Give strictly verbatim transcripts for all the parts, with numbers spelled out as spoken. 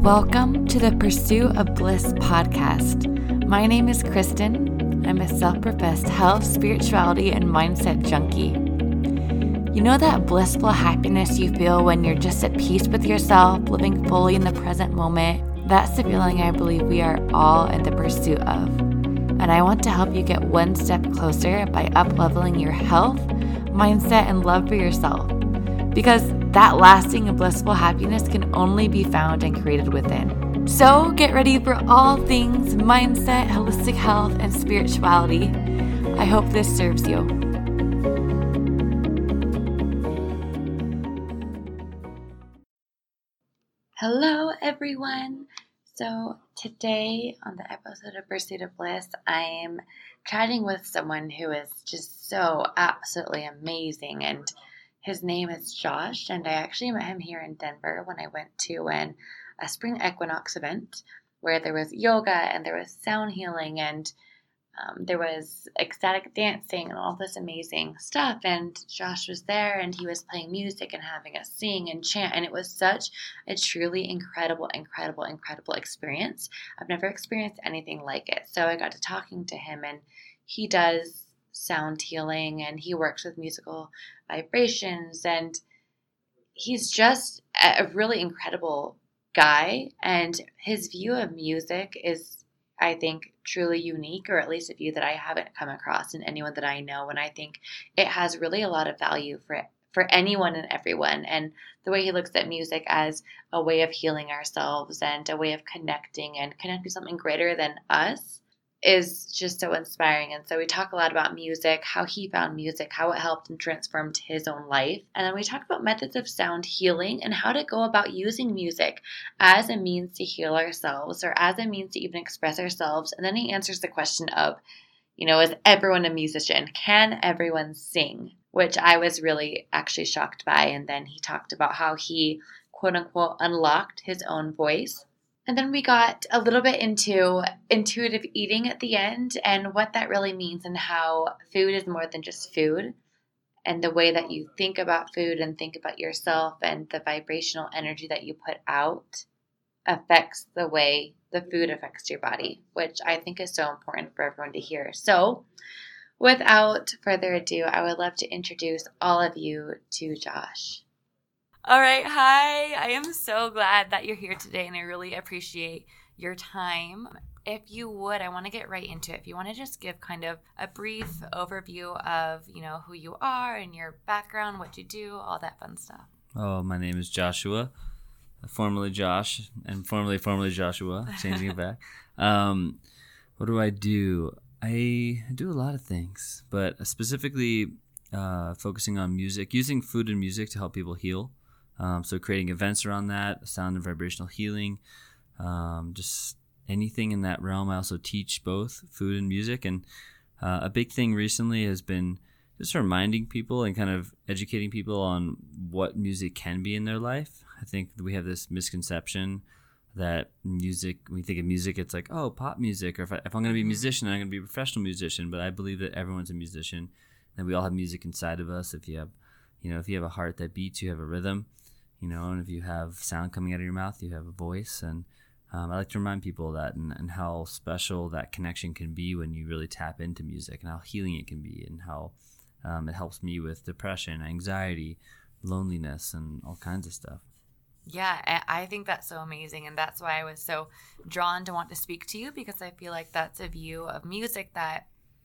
Welcome to the Pursuit of Bliss podcast. My name is Kristen. I'm a self-professed health, spirituality, and mindset junkie. You know that blissful happiness you feel when you're just at peace with yourself, living fully in the present moment? That's the feeling I believe we are all in the pursuit of. And I want to help you get one step closer by up-leveling your health, mindset, and love for yourself. Because that lasting and blissful happiness can only be found and created within. So get ready for all things mindset, holistic health, and spirituality. I hope this serves you. Hello, everyone. So today on the episode of Pursuit of Bliss, I am chatting with someone who is just so absolutely amazing, and his name is Josh, and I actually met him here in Denver when I went to an, a spring equinox event where there was yoga and there was sound healing and um, there was ecstatic dancing and all this amazing stuff. And Josh was there and he was playing music and having us sing and chant, and it was such a truly incredible, incredible, incredible experience. I've never experienced anything like it. So I got to talking to him, and he does sound healing and he works with musical vibrations, and he's just a really incredible guy, and his view of music is, I think, truly unique, or at least a view that I haven't come across in anyone that I know, and I think it has really a lot of value for for anyone and everyone. And the way he looks at music as a way of healing ourselves and a way of connecting and connecting to something greater than us is just so inspiring. And so we talk a lot about music, how he found music, how it helped and transformed his own life. And then we talk about methods of sound healing and how to go about using music as a means to heal ourselves or as a means to even express ourselves. And then he answers the question of, you know, is everyone a musician? Can everyone sing? Which I was really actually shocked by. And then he talked about how he, quote unquote, unlocked his own voice. And then we got a little bit into intuitive eating at the end and what that really means, and how food is more than just food, and the way that you think about food and think about yourself and the vibrational energy that you put out affects the way the food affects your body, which I think is so important for everyone to hear. So without further ado, I would love to introduce all of you to Josh. All right. Hi. I am so glad that you're here today, and I really appreciate your time. If you would, I want to get right into it. If you want to just give kind of a brief overview of, you know, who you are and your background, what you do, all that fun stuff. Oh, my name is Joshua, formerly Josh, and formerly formerly Joshua, changing it back. Um, what do I do? I do a lot of things, but specifically uh, focusing on music, using food and music to help people heal. Um, so creating events around that, sound and vibrational healing, um, just anything in that realm. I also teach both food and music. And uh, a big thing recently has been just reminding people and kind of educating people on what music can be in their life. I think we have this misconception that music, when we think of music, it's like, oh, pop music, or if, I, if I'm going to be a musician, I'm going to be a professional musician. But I believe that everyone's a musician, and we all have music inside of us. If you have, you know, if you have a heart that beats, you have a rhythm. You know, and if you have sound coming out of your mouth, you have a voice. And um, I like to remind people of that, and, and how special that connection can be when you really tap into music, and how healing it can be, and how um, it helps me with depression, anxiety, loneliness, and all kinds of stuff. Yeah, I think that's so amazing. And that's why I was so drawn to want to speak to you, because I feel like that's a view of music that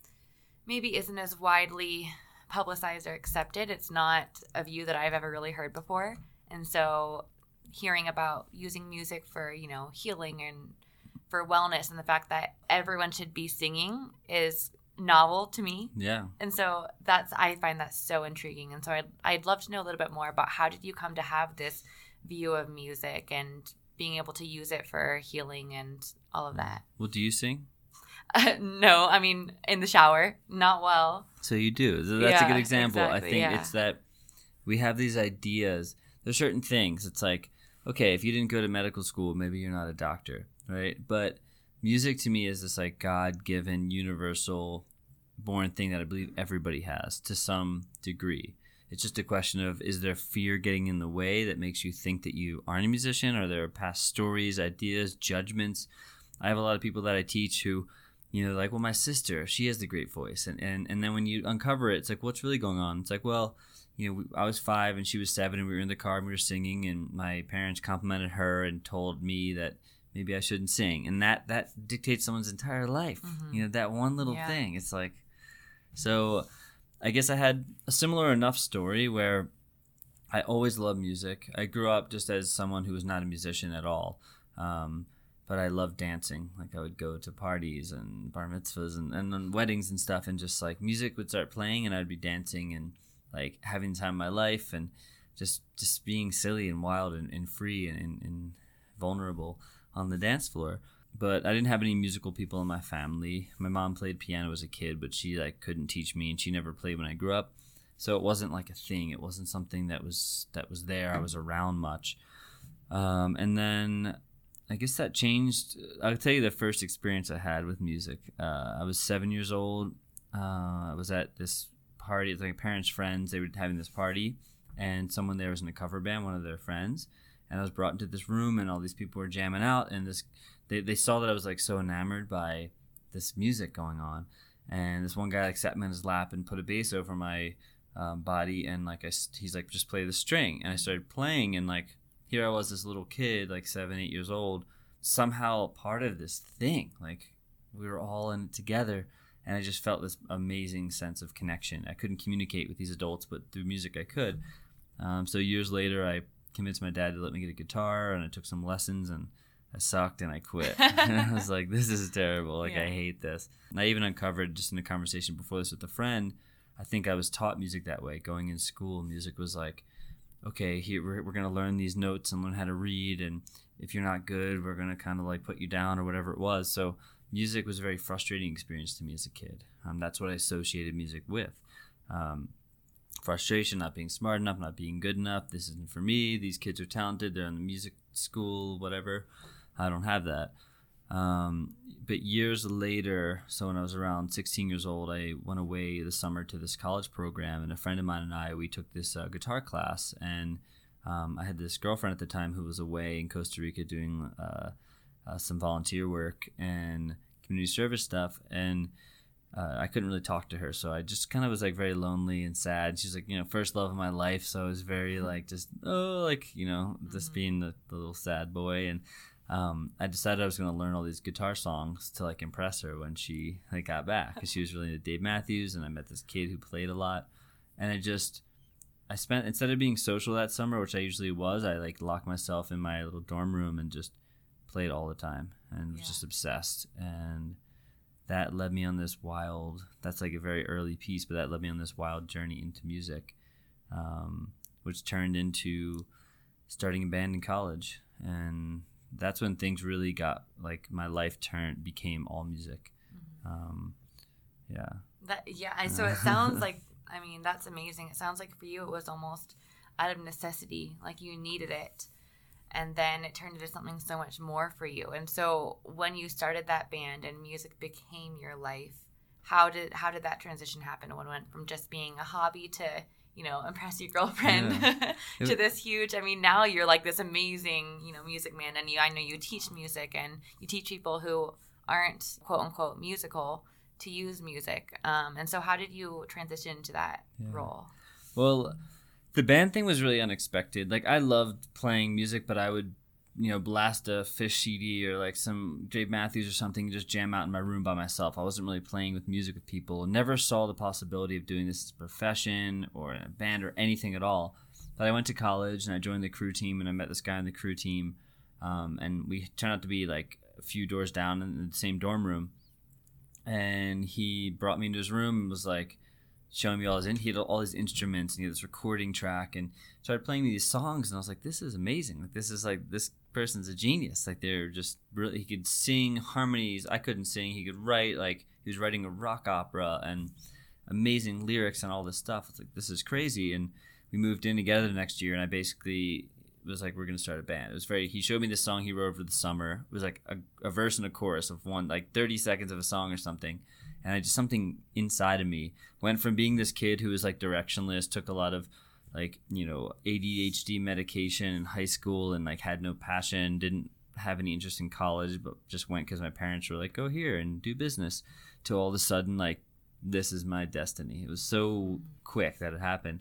maybe isn't as widely publicized or accepted. It's not a view that I've ever really heard before. And so hearing about using music for, you know, healing and for wellness, and the fact that everyone should be singing is novel to me. Yeah. And so that's, I find that so intriguing. And so I'd, I'd love to know a little bit more about how did you come to have this view of music and being able to use it for healing and all of that. Well, do you sing? Uh, no, I mean, in the shower, not well. So you do. So that's yeah, a good example. Exactly, I think yeah. it's that we have these ideas. There's certain things. It's like, okay, if you didn't go to medical school, maybe you're not a doctor, right? But music to me is this like God-given, universal, born thing that I believe everybody has to some degree. It's just a question of, is there fear getting in the way that makes you think that you aren't a musician? Are there past stories, ideas, judgments? I have a lot of people that I teach who, you know, like, well, my sister, she has the great voice. And, and, and then when you uncover it, it's like, what's really going on? It's like, well, you know, I was five and she was seven and we were in the car and we were singing and my parents complimented her and told me that maybe I shouldn't sing. And that, that dictates someone's entire life. Mm-hmm. You know, that one little yeah. thing. It's like, so I guess I had a similar enough story where I always loved music. I grew up just as someone who was not a musician at all. Um, but I loved dancing. Like I would go to parties and bar mitzvahs and, and and weddings and stuff. And just like music would start playing and I'd be dancing and like having the time of my life and just just being silly and wild and, and free and, and, and vulnerable on the dance floor. But I didn't have any musical people in my family. My mom played piano as a kid, but she like couldn't teach me and she never played when I grew up. So it wasn't like a thing. It wasn't something that was that was there. I was around much. Um, and then I guess that changed. I'll tell you the first experience I had with music. Uh, I was seven years old. Uh, I was at this party. It was like parents' friends. They were having this party, and someone there was in a cover band, one of their friends. And I was brought into this room, and all these people were jamming out. And this, they they saw that I was like so enamored by this music going on. And this one guy like sat me on his lap and put a bass over my um, body, and like I, he's like, just play the string. And I started playing, and like here I was, this little kid, like seven, eight years old, somehow part of this thing. Like we were all in it together. And I just felt this amazing sense of connection. I couldn't communicate with these adults, but through music I could. Um, so years later, I convinced my dad to let me get a guitar, and I took some lessons, and I sucked, and I quit. And I was like, this is terrible. Like, yeah. I hate this. And I even uncovered, just in a conversation before this with a friend, I think I was taught music that way. Going in school, music was like, okay, here we're, we're going to learn these notes and learn how to read, and if you're not good, we're going to kind of like put you down or whatever it was. So music was a very frustrating experience to me as a kid. Um, that's what I associated music with. Um, frustration, not being smart enough, not being good enough. This isn't for me. These kids are talented. They're in the music school, whatever. I don't have that. Um, but years later, so when I was around sixteen years old, I went away this summer to this college program, and a friend of mine and I, we took this uh, guitar class, and um, I had this girlfriend at the time who was away in Costa Rica doing uh, uh, some volunteer work and community service stuff, and uh, I couldn't really talk to her, so I just kind of was like very lonely and sad. She's like, you know, first love of my life, so I was very like just oh like you know just mm-hmm. being the, the little sad boy. And um, I decided I was going to learn all these guitar songs to like impress her when she like got back, because she was really into Dave Matthews, and I met this kid who played a lot, and I just I spent, instead of being social that summer, which I usually was, I like locked myself in my little dorm room and just played all the time and was yeah. just obsessed. And that led me on this wild, that's like a very early piece, but that led me on this wild journey into music, um, which turned into starting a band in college. And that's when things really got, like, my life turned, became all music. Mm-hmm. Um, yeah. That, yeah, so it sounds like, I mean, that's amazing. It sounds like for you it was almost out of necessity, like you needed it. And then it turned into something so much more for you. And so when you started that band and music became your life, how did how did that transition happen? When it went from just being a hobby to, you know, impress your girlfriend yeah. to this huge, I mean, now you're like this amazing, you know, music man. And you, I know you teach music and you teach people who aren't quote unquote musical to use music. Um, and so how did you transition to that yeah. role? Well, the band thing was really unexpected. Like, I loved playing music, but I would, you know, blast a Fish C D or like some Dave Matthews or something, just jam out in my room by myself. I wasn't really playing with music with people. Never saw the possibility of doing this as a profession or in a band or anything at all. But I went to college and I joined the crew team, and I met this guy on the crew team. Um, and we turned out to be like a few doors down in the same dorm room. And he brought me into his room and was like showing me all his, in- he had all his instruments, and he had this recording track, and started playing me these songs, and I was like, this is amazing. Like, this is like, this person's a genius. Like, they're just really, he could sing harmonies. I couldn't sing. He could write, like, he was writing a rock opera and amazing lyrics and all this stuff. It's like, this is crazy. And we moved in together the next year, and I basically was like, we're going to start a band. It was very, he showed me this song he wrote over the summer. It was like a, a verse and a chorus of one, like thirty seconds of a song or something. And I just, something inside of me went from being this kid who was like directionless, took a lot of like, you know, A D H D medication in high school and like had no passion, didn't have any interest in college, but just went because my parents were like, go here and do business, to all of a sudden like, this is my destiny. It was so quick that it happened.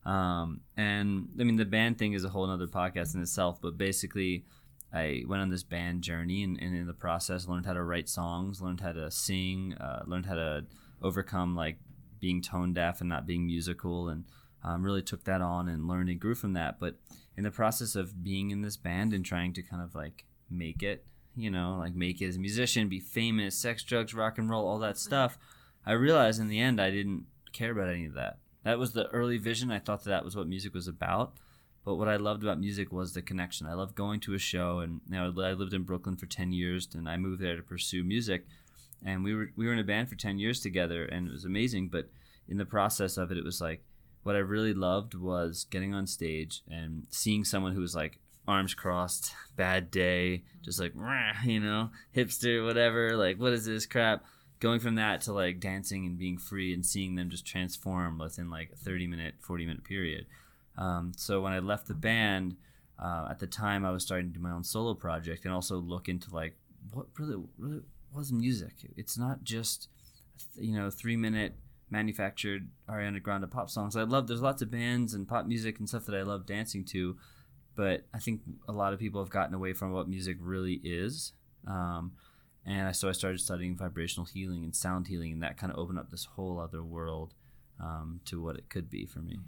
Um, and I mean, the band thing is a whole other podcast in itself, but basically I went on this band journey, and, and in the process learned how to write songs, learned how to sing, uh, learned how to overcome like being tone deaf and not being musical, and um, really took that on and learned and grew from that. But in the process of being in this band and trying to kind of like make it, you know, like make it as a musician, be famous, sex, drugs, rock and roll, all that stuff, I realized in the end I didn't care about any of that. That was the early vision. I thought that that was what music was about. But what I loved about music was the connection. I loved going to a show, and you know, I lived in Brooklyn for ten years, and I moved there to pursue music. And we were we were in a band for ten years together, and it was amazing. But in the process of it, it was like, what I really loved was getting on stage and seeing someone who was like arms crossed, bad day, just like, you know, hipster, whatever, like, what is this crap? Going from that to like dancing and being free and seeing them just transform within like a thirty minute, forty minute period. Um, so when I left the band, uh, at the time I was starting to do my own solo project and also look into like, what really, really was music? It's not just, you know, three minute manufactured Ariana Grande pop songs. I love, there's lots of bands and pop music and stuff that I love dancing to, but I think a lot of people have gotten away from what music really is. Um, and I, so I started studying vibrational healing and sound healing, and that kind of opened up this whole other world um, to what it could be for me.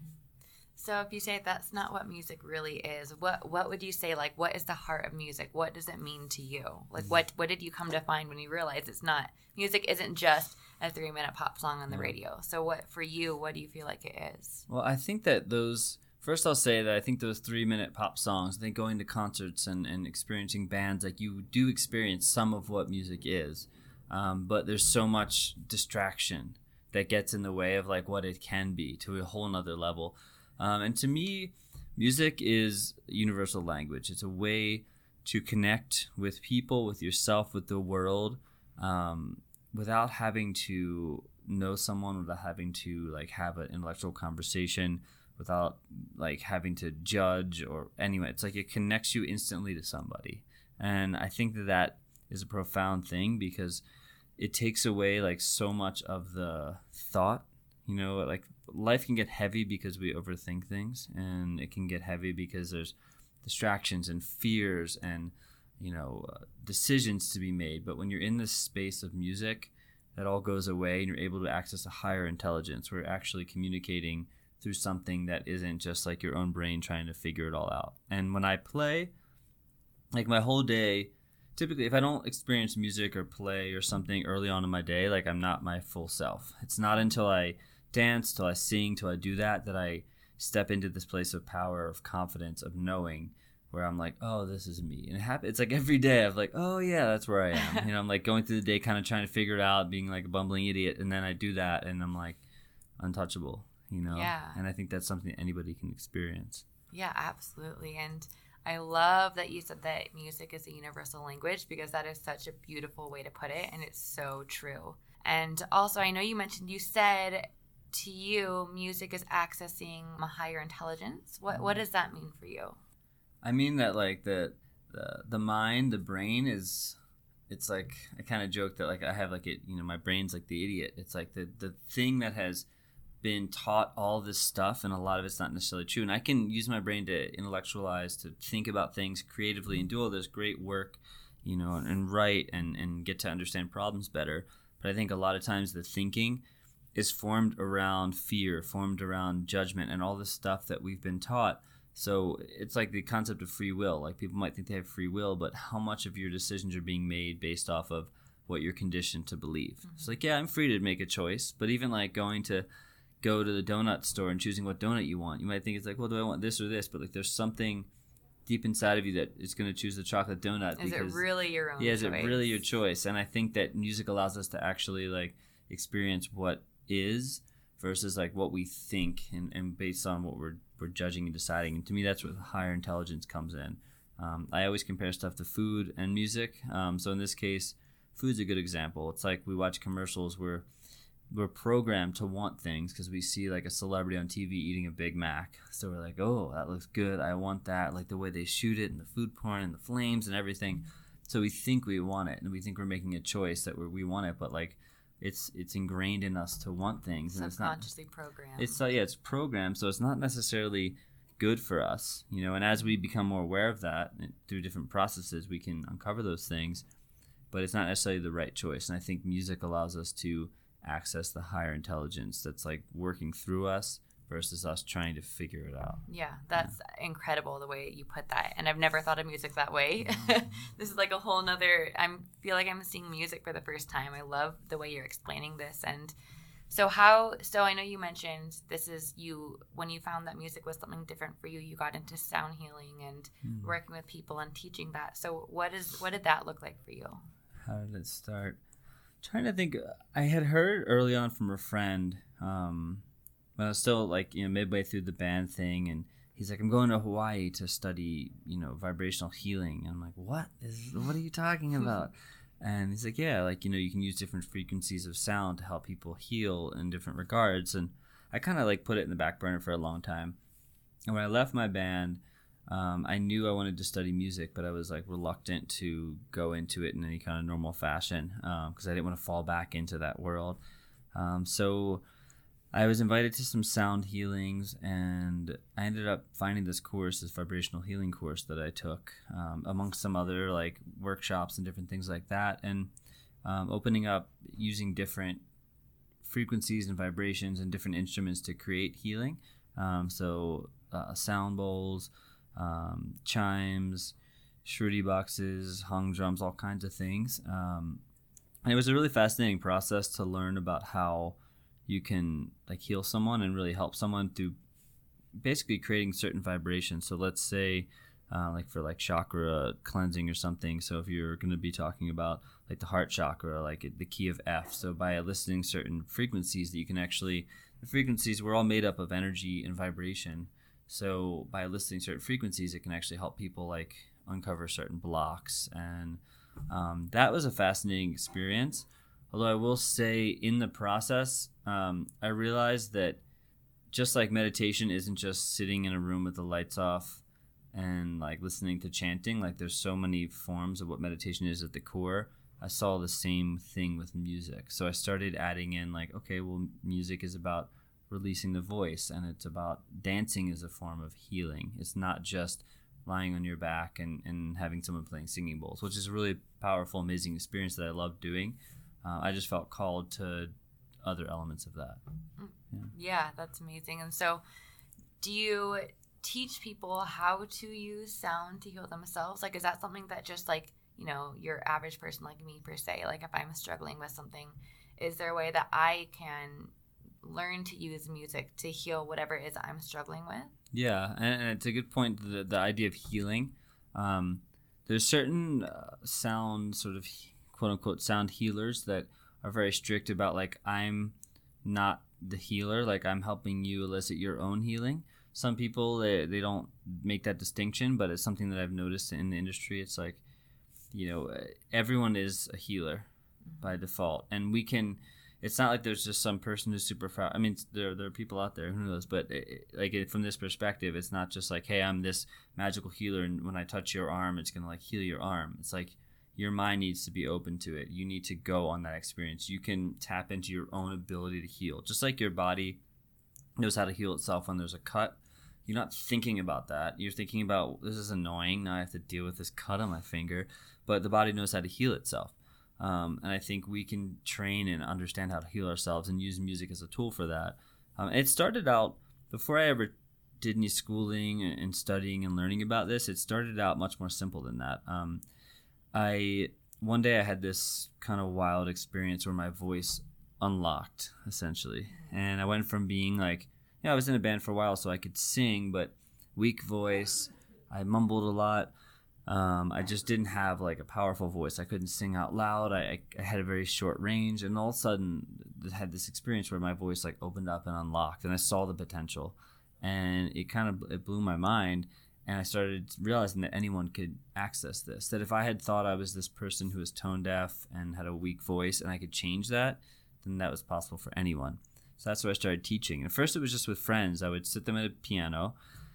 So if you say that's not what music really is, what what would you say, like, what is the heart of music? What does it mean to you? Like, what, what did you come to find when you realized it's not, music isn't just a three-minute pop song on the radio? So what, for you, what do you feel like it is? Well, I think that those, first I'll say that I think those three-minute pop songs, I think going to concerts and, and experiencing bands, like, you do experience some of what music is, um, but there's so much distraction that gets in the way of, like, what it can be to a whole nother level. Um, and to me, music is universal language. It's a way to connect with people, with yourself, with the world, um, without having to know someone, without having to like have an intellectual conversation, without like having to judge or anyway. It's like it connects you instantly to somebody. And I think that that is a profound thing because it takes away like so much of the thought. You know, like life can get heavy because we overthink things, and it can get heavy because there's distractions and fears and, you know, uh, decisions to be made. But when you're in this space of music, that all goes away and you're able to access a higher intelligence. We're actually communicating through something that isn't just like your own brain trying to figure it all out. And when I play, like my whole day, typically if I don't experience music or play or something early on in my day, like I'm not my full self. It's not until I dance, till I sing, till I do that, that I step into this place of power, of confidence, of knowing, where I'm like, oh, this is me. And it happens. It's like every day I'm like, oh yeah, that's where I am. You know, I'm like going through the day kind of trying to figure it out, being like a bumbling idiot, and then I do that and I'm like untouchable, you know? Yeah. And I think that's something anybody can experience. Yeah, absolutely. And I love that you said that music is a universal language, because that is such a beautiful way to put it, and it's so true. And also, I know you mentioned, you said to you, music is accessing a higher intelligence. What what does that mean for you? I mean that like the the, the mind, the brain is, it's like, I kind of joke that like I have like it, you know, my brain's like the idiot. It's like the, the thing that has been taught all this stuff, and a lot of it's not necessarily true. And I can use my brain to intellectualize, to think about things creatively and do all this great work, you know, and, and write and, and get to understand problems better. But I think a lot of times the thinking is formed around fear, formed around judgment, and all this stuff that we've been taught. So it's like the concept of free will. Like people might think they have free will, but how much of your decisions are being made based off of what you're conditioned to believe? Mm-hmm. It's like, yeah, I'm free to make a choice, but even like going to go to the donut store and choosing what donut you want, you might think it's like, well, do I want this or this? But like there's something deep inside of you that is going to choose the chocolate donut. Is because, it really your own yeah, choice? Is it really your choice? And I think that music allows us to actually like experience what is versus like what we think, and, and based on what we're we're judging and deciding. And to me, that's where the higher intelligence comes in. Um, I always compare stuff to food and music. Um, so in this case, food's a good example. It's like we watch commercials where we're programmed to want things because we see like a celebrity on T V eating a Big Mac. So we're like, oh, that looks good. I want that. Like the way they shoot it and the food porn and the flames and everything. So we think we want it and we think we're making a choice that we're, we want it. But like it's it's ingrained in us to want things. And it's not subconsciously programmed. It's uh, yeah, it's programmed. So it's not necessarily good for us, you know. And as we become more aware of that through different processes, we can uncover those things. But it's not necessarily the right choice. And I think music allows us to access the higher intelligence that's like working through us versus us trying to figure it out. Yeah, that's yeah. incredible the way you put that. And I've never thought of music that way. Mm-hmm. This is like a whole nother, I feel like I'm seeing music for the first time. I love the way you're explaining this. And so how, so I know you mentioned this is you, when you found that music was something different for you, you got into sound healing and mm. working with people and teaching that. So what is, what did that look like for you? How did it start? Trying to think. I had heard early on from a friend um, when I was still like, you know, midway through the band thing, and he's like, I'm going to Hawaii to study, you know, vibrational healing. And I'm like, what is, what are you talking about? And he's like, yeah, like, you know, you can use different frequencies of sound to help people heal in different regards. And I kind of like put it in the back burner for a long time. And when I left my band, Um, I knew I wanted to study music, but I was like reluctant to go into it in any kind of normal fashion because um, I didn't want to fall back into that world. Um, so I was invited to some sound healings, and I ended up finding this course, this vibrational healing course that I took, um, amongst some other like workshops and different things like that, and um, opening up using different frequencies and vibrations and different instruments to create healing. Um, so uh, sound bowls, Um, chimes, shruti boxes, hung drums, all kinds of things. Um, and it was a really fascinating process to learn about how you can like heal someone and really help someone through basically creating certain vibrations. So let's say uh, like for like chakra cleansing or something. So if you're going to be talking about like the heart chakra, like the key of F. So by eliciting certain frequencies that you can actually, the frequencies, we're all made up of energy and vibration. So by eliciting certain frequencies, it can actually help people like uncover certain blocks. And um, that was a fascinating experience. Although I will say in the process, um, I realized that just like meditation isn't just sitting in a room with the lights off and like listening to chanting. Like there's so many forms of what meditation is at the core. I saw the same thing with music. So I started adding in like, okay, well, music is about releasing the voice, and it's about dancing as a form of healing. It's not just lying on your back and, and having someone playing singing bowls, which is a really powerful, amazing experience that I love doing. Uh, I just felt called to other elements of that. Yeah. yeah, that's amazing. And so do you teach people how to use sound to heal themselves? Like, is that something that just like, you know, your average person like me per se, like if I'm struggling with something, is there a way that I can learn to use music to heal whatever it is I'm struggling with? Yeah, and, and it's a good point, the, the idea of healing. Um, there's certain uh, sound sort of quote-unquote sound healers that are very strict about like, I'm not the healer, like I'm helping you elicit your own healing. Some people, they, they don't make that distinction, but it's something that I've noticed in the industry. It's like, you know, everyone is a healer by default, and we can, it's not like there's just some person who's super proud. I mean, there there are people out there, who knows, but it, like it, from this perspective, it's not just like, hey, I'm this magical healer, and when I touch your arm, it's going to like heal your arm. It's like your mind needs to be open to it. You need to go on that experience. You can tap into your own ability to heal. Just like your body knows how to heal itself when there's a cut. You're not thinking about that. You're thinking about, this is annoying. Now I have to deal with this cut on my finger. But the body knows how to heal itself. Um, and I think we can train and understand how to heal ourselves and use music as a tool for that. Um, it started out, before I ever did any schooling and studying and learning about this, it started out much more simple than that. Um, I one day I had this kind of wild experience where my voice unlocked, essentially. And I went from being like, you know, I was in a band for a while, so I could sing, but weak voice. I mumbled a lot. Um, I just didn't have like a powerful voice. I couldn't sing out loud. I, I had a very short range, and all of a sudden I had this experience where my voice like opened up and unlocked, and I saw the potential, and it kind of it blew my mind. And I started realizing that anyone could access this. That if I had thought I was this person who was tone deaf and had a weak voice, and I could change that, then that was possible for anyone. So that's where I started teaching. At first, it was just with friends. I would sit them at a piano,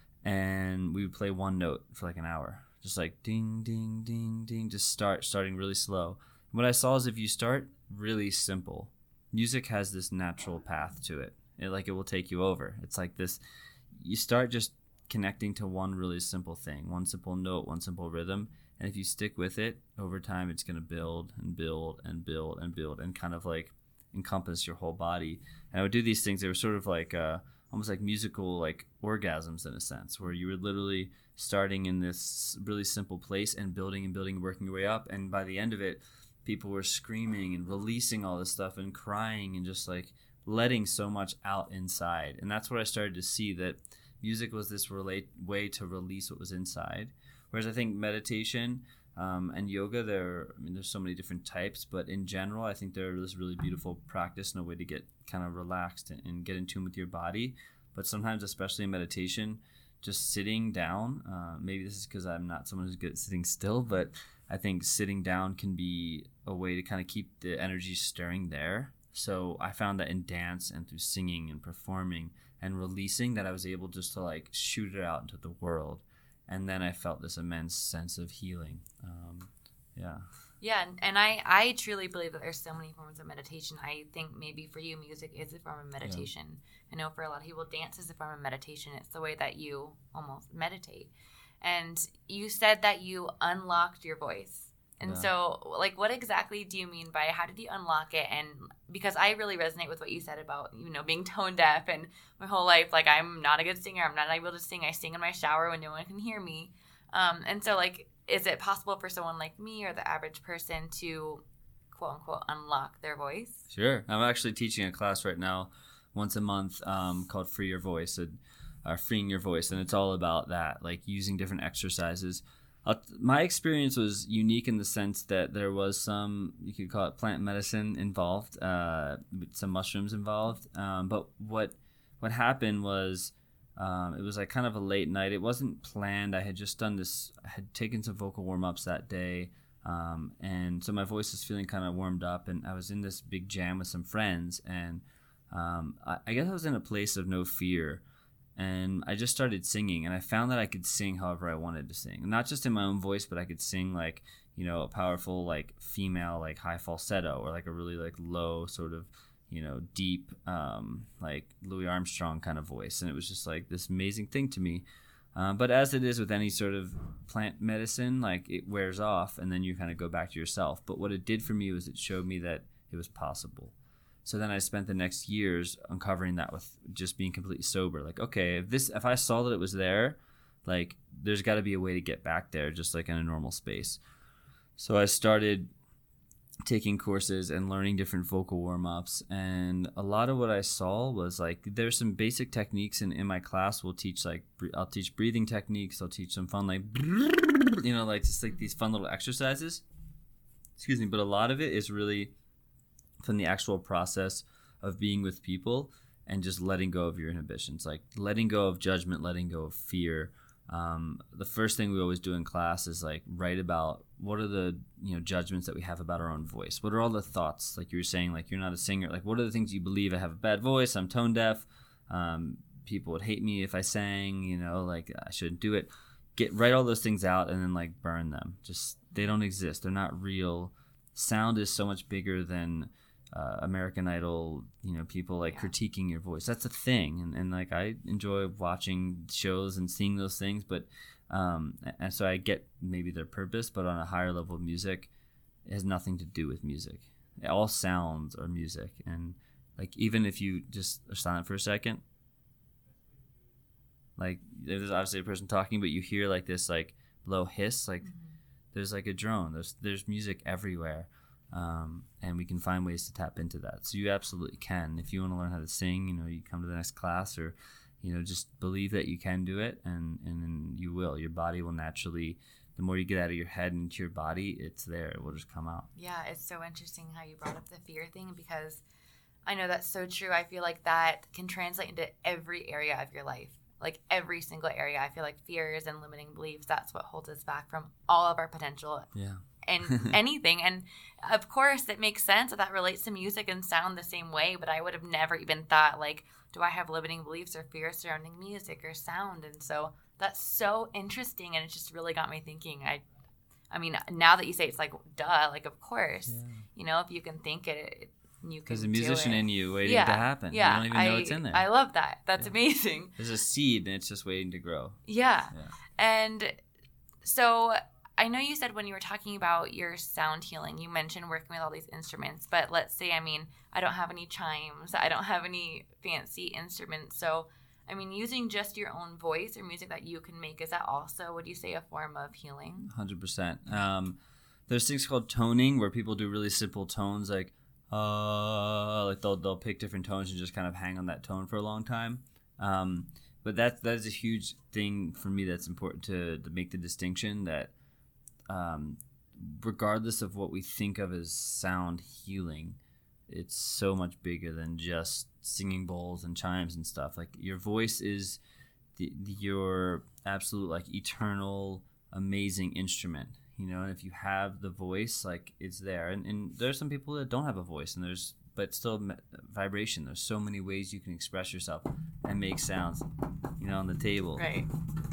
and we would play one note for like an hour, just like ding, ding, ding, ding, just start, starting really slow. And what I saw is if you start really simple, music has this natural path to it. It like it will take you over. It's like this, you start just connecting to one really simple thing, one simple note, one simple rhythm. And if you stick with it over time, it's going to build and build and build and build and kind of like encompass your whole body. And I would do these things. They were sort of like uh, almost like musical like orgasms in a sense, where you were literally starting in this really simple place and building and building, working your way up. And by the end of it, people were screaming and releasing all this stuff and crying and just like letting so much out inside. And that's what I started to see, that music was this relate way to release what was inside. Whereas I think meditation um, and yoga, there, I mean, there's so many different types, but in general, I think they're this really beautiful practice and a way to get kind of relaxed and, and get in tune with your body. But sometimes, especially in meditation, just sitting down, uh, maybe this is because I'm not someone who's good at sitting still, but I think sitting down can be a way to kind of keep the energy stirring there. So I found that in dance and through singing and performing and releasing, that I was able just to like shoot it out into the world. And then I felt this immense sense of healing. Um, yeah. Yeah, and, and I, I truly believe that there's so many forms of meditation. I think maybe for you, music is a form of meditation. Yeah. I know for a lot of people, dance is a form of meditation. It's the way that you almost meditate. And you said that you unlocked your voice. And yeah. so, like, what exactly do you mean by how did you unlock it? And because I really resonate with what you said about, you know, being tone deaf, and my whole life, like, I'm not a good singer. I'm not able to sing. I sing in my shower when no one can hear me. Um, and so, like, is it possible for someone like me or the average person to, quote unquote, unlock their voice? Sure. I'm actually teaching a class right now once a month um, called Free Your Voice, or Freeing Your Voice. And it's all about that, like using different exercises. Uh, my experience was unique in the sense that there was some, you could call it plant medicine involved, uh, some mushrooms involved. Um, but what what happened was um, it was like kind of a late night. It wasn't planned. I had just done this, I had taken some vocal warm-ups that day. Um, and so my voice was feeling kind of warmed up. And I was in this big jam with some friends. And um, I, I guess I was in a place of no fear. And I just started singing, and I found that I could sing however I wanted to sing. Not just in my own voice, but I could sing like, you know, a powerful, like female, like high falsetto, or like a really like low sort of, you know, deep, um, like Louis Armstrong kind of voice. And it was just like this amazing thing to me. Uh, but as it is with any sort of plant medicine, like it wears off and then you kind of go back to yourself. But what it did for me was it showed me that it was possible. So then I spent the next years uncovering that with just being completely sober. Like, okay, if this, if I saw that it was there, like there's got to be a way to get back there, just like in a normal space. So I started taking courses and learning different vocal warm-ups. And a lot of what I saw was like, there's some basic techniques in, in my class. We'll teach like, I'll teach breathing techniques. I'll teach some fun, like, you know, like just like these fun little exercises. Excuse me. But a lot of it is really from the actual process of being with people and just letting go of your inhibitions, like letting go of judgment, letting go of fear. Um, the first thing we always do in class is like write about what are the, you know, judgments that we have about our own voice. What are all the thoughts? Like you were saying, like you're not a singer. Like what are the things you believe? I have a bad voice. I'm tone deaf. Um, people would hate me if I sang, you know, like I shouldn't do it. Get, write all those things out and then like burn them. Just, they don't exist. They're not real. Sound is so much bigger than Uh, American Idol, you know, people like yeah. critiquing your voice. That's a thing. And, and like, I enjoy watching shows and seeing those things, but, um, and so I get maybe their purpose, but on a higher level of music, it has nothing to do with music. All sounds are music. And like, even if you just are silent for a second, like there's obviously a person talking, but you hear like this, like low hiss, like mm-hmm. there's like a drone, there's, there's music everywhere. Um, and we can find ways to tap into that. So you absolutely can. If you want to learn how to sing, you know, you come to the next class, or, you know, just believe that you can do it, and, and you will. Your body will naturally, the more you get out of your head and into your body, it's there. It will just come out. Yeah, it's so interesting how you brought up the fear thing, because I know that's so true. I feel like that can translate into every area of your life. Like every single area. I feel like fears and limiting beliefs, that's what holds us back from all of our potential. Yeah. and anything. And of course, it makes sense that that relates to music and sound the same way. But I would have never even thought, like, do I have limiting beliefs or fears surrounding music or sound? And so that's so interesting. And it just really got me thinking. I I mean, now that you say it's like, duh, like, of course, yeah. you know, if you can think it, it you can. There's a musician in you waiting yeah. to happen. Yeah. You don't even I, know it's in there. I love that. That's yeah. amazing. There's a seed and it's just waiting to grow. Yeah. yeah. And so I know you said when you were talking about your sound healing, you mentioned working with all these instruments. But let's say, I mean, I don't have any chimes. I don't have any fancy instruments. So, I mean, using just your own voice or music that you can make, is that also, would you say, a form of healing? one hundred percent. Um, there's things called toning where people do really simple tones like, uh, like they'll they'll pick different tones and just kind of hang on that tone for a long time. Um, but that that is a huge thing for me that's important to, to make the distinction that um, regardless of what we think of as sound healing, it's so much bigger than just singing bowls and chimes and stuff. Like your voice is the, the, your absolute like eternal amazing instrument, you know. And if you have the voice, like it's there. And, and there's some people that don't have a voice, and there's but still vibration. There's so many ways you can express yourself and make sounds, you know, on the table. Right.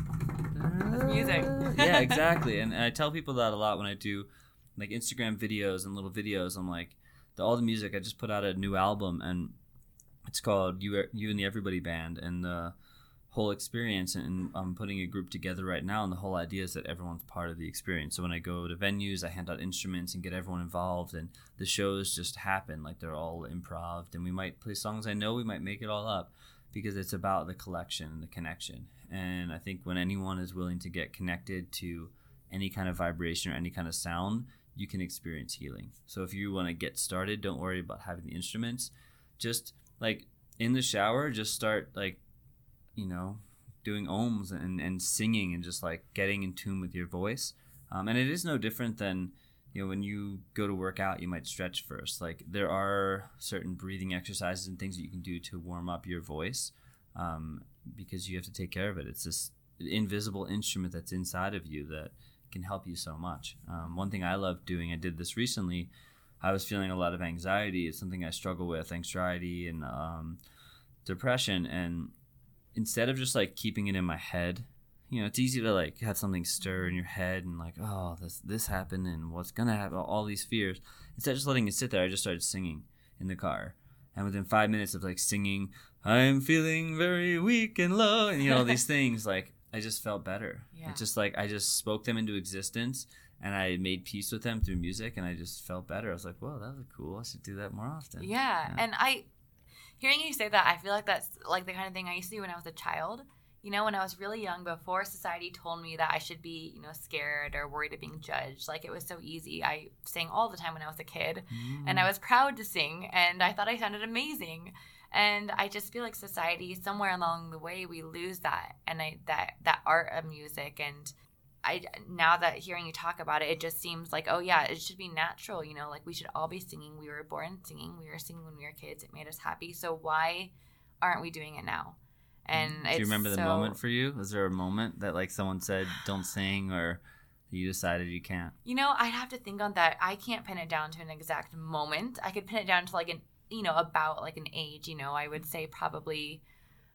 That's music. Yeah, exactly. And, and I tell people that a lot when I do like Instagram videos and little videos. I'm like, the, all the music. I just put out a new album, and it's called You You and the Everybody Band, and the whole experience. And I'm putting a group together right now, and the whole idea is that everyone's part of the experience. So when I go to venues, I hand out instruments and get everyone involved, and the shows just happen like they're all improv. And we might play songs I know, we might make it all up, because it's about the collection and the connection. And I think when anyone is willing to get connected to any kind of vibration or any kind of sound, you can experience healing. So if you want to get started, don't worry about having the instruments. Just like in the shower, just start like, you know, doing ohms and, and singing and just like getting in tune with your voice. Um, and it is no different than, you know, when you go to work out, you might stretch first. Like there are certain breathing exercises and things that you can do to warm up your voice, um, because you have to take care of it. It's this invisible instrument that's inside of you that can help you so much. Um, one thing I love doing, I did this recently, I was feeling a lot of anxiety. It's something I struggle with, anxiety and um, depression. And instead of just like keeping it in my head, you know, it's easy to like have something stir in your head and like, oh, this this happened and what's gonna happen, all these fears. Instead of just letting it sit there, I just started singing in the car. And within five minutes of like singing, I'm feeling very weak and low, and you know, all these things, like I just felt better. Yeah. It's just like I just spoke them into existence, and I made peace with them through music, and I just felt better. I was like, whoa, that was cool. I should do that more often. Yeah, yeah. And I, hearing you say that, I feel like that's like the kind of thing I used to do when I was a child. You know, when I was really young, before society told me that I should be, you know, scared or worried of being judged. Like, it was so easy. I sang all the time when I was a kid, mm. and I was proud to sing, and I thought I sounded amazing. And I just feel like society, somewhere along the way, we lose that, and I, that that art of music. And I now that hearing you talk about it, it just seems like, oh yeah, it should be natural. You know, like we should all be singing. We were born singing. We were singing when we were kids. It made us happy. So why aren't we doing it now? And do you remember the so, moment for you? Was there a moment that like someone said don't sing, or you decided you can't? You know, I'd have to think on that. I can't pin it down to an exact moment. I could pin it down to like an, you know, about like an age. You know, I would say probably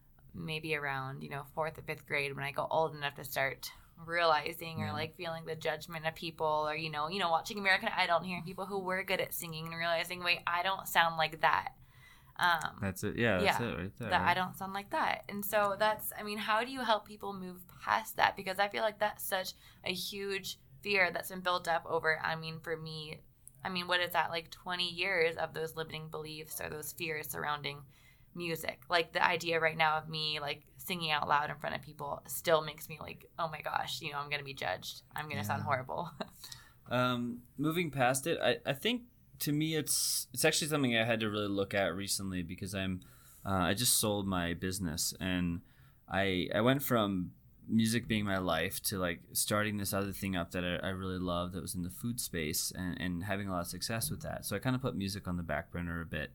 maybe around, you know, fourth or fifth grade, when I go old enough to start realizing yeah. or like feeling the judgment of people, or you know, you know, watching American Idol and hearing people who were good at singing and realizing, wait, I don't sound like that. Um, that's it. Yeah, that's yeah, it right there. That right? I don't sound like that. And so that's, I mean, how do you help people move past that? Because I feel like that's such a huge fear that's been built up over, I mean, for me, I mean, what is that, like twenty years of those limiting beliefs or those fears surrounding music? Like the idea right now of me, like singing out loud in front of people still makes me like, oh my gosh, you know, I'm going to be judged. I'm going to yeah. sound horrible. um, moving past it, I, I think, to me, it's it's actually something I had to really look at recently, because I'm uh, I just sold my business, and I I went from music being my life to like starting this other thing up that I, I really loved that was in the food space, and, and having a lot of success with that. So I kind of put music on the back burner a bit,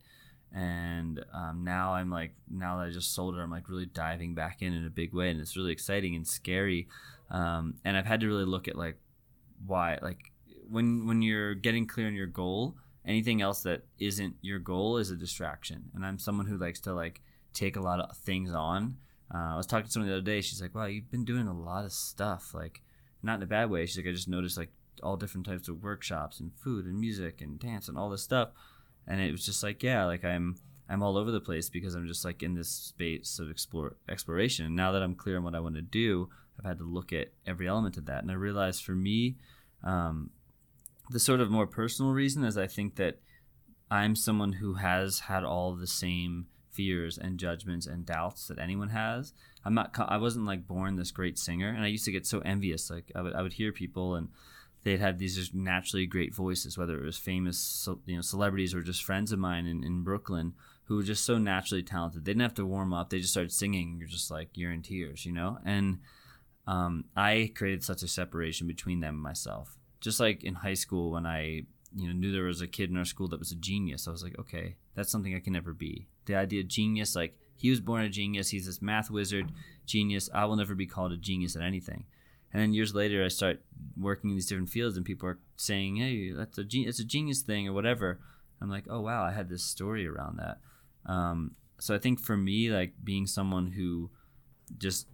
and um, now I'm like now that I just sold it, I'm like really diving back in in a big way, and it's really exciting and scary, um, and I've had to really look at like why like. when when you're getting clear on your goal, anything else that isn't your goal is a distraction. And I'm someone who likes to like take a lot of things on. Uh, I was talking to someone the other day. She's like, "Wow, you've been doing a lot of stuff. Like, not in a bad way." She's like, "I just noticed like all different types of workshops and food and music and dance and all this stuff." And it was just like, yeah, like I'm I'm all over the place because I'm just like in this space of explore exploration. And now that I'm clear on what I want to do, I've had to look at every element of that. And I realized for me, um, the sort of more personal reason is I think that I'm someone who has had all the same fears and judgments and doubts that anyone has. I'm not, I wasn't like born this great singer, and I used to get so envious. Like I would, I would hear people and they'd had these just naturally great voices, whether it was famous, you know, celebrities or just friends of mine in, in Brooklyn who were just so naturally talented. They didn't have to warm up. They just started singing. You're just like, you're in tears, you know? And um, I created such a separation between them and myself. Just like in high school when I, you know, knew there was a kid in our school that was a genius. I was like, okay, that's something I can never be. The idea of genius, like he was born a genius. He's this math wizard, genius. I will never be called a genius at anything. And then years later, I start working in these different fields, and people are saying, "Hey, that's a gen- it's a genius thing," or whatever. I'm like, "Oh wow, I had this story around that." Um, so I think for me, like being someone who just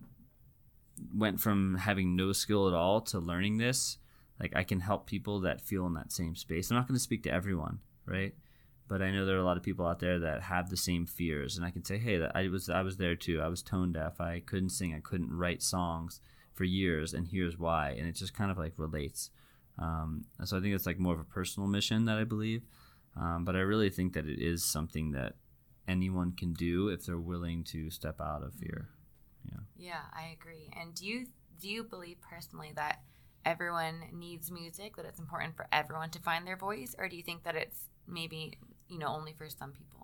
went from having no skill at all to learning this, like I can help people that feel in that same space. I'm not going to speak to everyone, right? But I know there are a lot of people out there that have the same fears, and I can say, "Hey, that I was I was there too. I was tone deaf. I couldn't sing. I couldn't write songs for years, and here's why." And it just kind of like relates. Um, so I think it's like more of a personal mission that I believe. Um, but I really think that it is something that anyone can do if they're willing to step out of fear. Yeah. Yeah, I agree. And do you do you believe personally that everyone needs music, that it's important for everyone to find their voice, or do you think that it's maybe, you know, only for some people?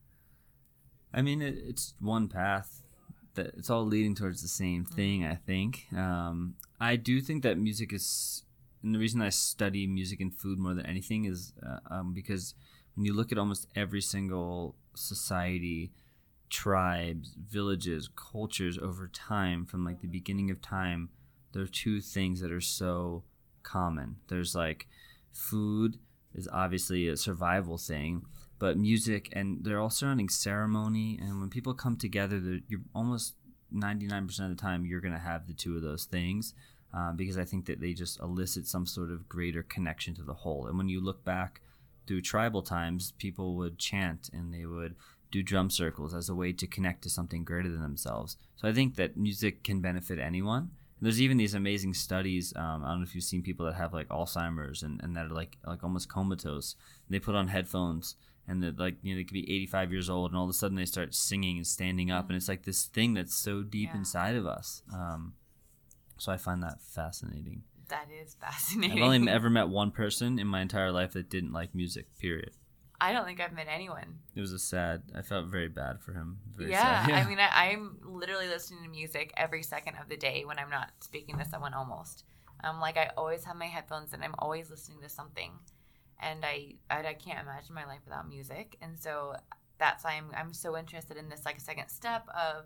I mean, it, it's one path. That it's all leading towards the same thing, I think. Um, I do think that music is, and the reason I study music and food more than anything is uh, um, because when you look at almost every single society, tribes, villages, cultures over time, from like the beginning of time, there are two things that are so common. There's like food is obviously a survival thing, but music, and they're all surrounding ceremony. And when people come together, you're almost ninety-nine percent of the time you're going to have the two of those things, um, because I think that they just elicit some sort of greater connection to the whole. And when you look back through tribal times, people would chant and they would do drum circles as a way to connect to something greater than themselves. So I think that music can benefit anyone. There's even these amazing studies. Um, I don't know if you've seen people that have like Alzheimer's and, and that are like like almost comatose. And they put on headphones and they're like, you know, they could be eighty-five years old and all of a sudden they start singing and standing up. Mm-hmm. And it's like this thing that's so deep yeah. inside of us. Um, so I find that fascinating. That is fascinating. I've only ever met one person in my entire life that didn't like music, period. I don't think I've met anyone. It was a sad, I felt very bad for him. Very yeah, sad. yeah, I mean, I, I'm literally listening to music every second of the day when I'm not speaking to someone almost. Um, like, I always have my headphones and I'm always listening to something. And I, I, I can't imagine my life without music. And so that's why I'm, I'm so interested in this, like, second step of